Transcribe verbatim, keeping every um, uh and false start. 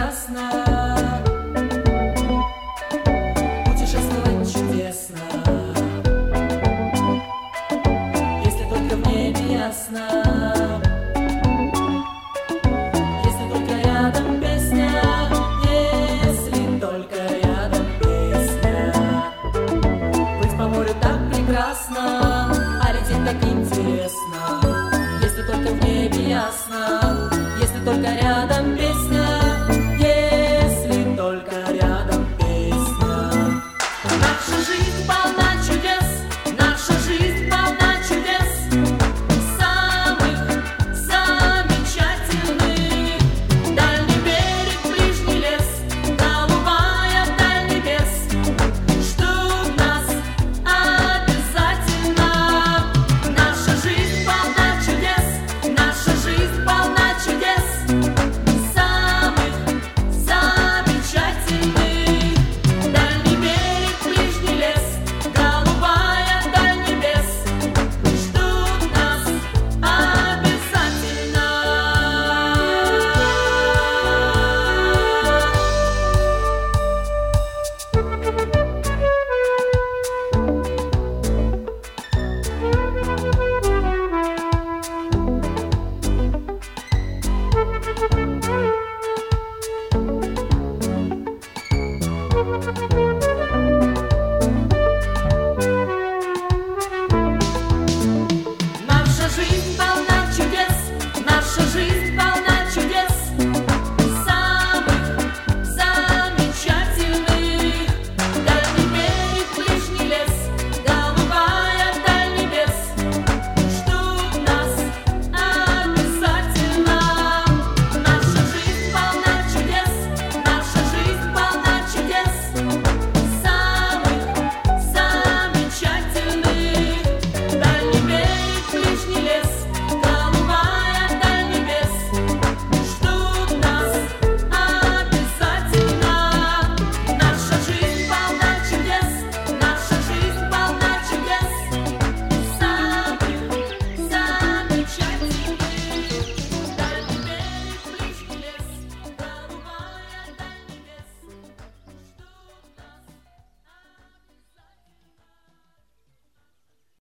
прекрасно, путешествовать чудесно, если только в небе ясно, если только рядом песня, если только рядом песня. Быть по морю так прекрасно, а лететь так интересно, если только в небе ясно, если только рядом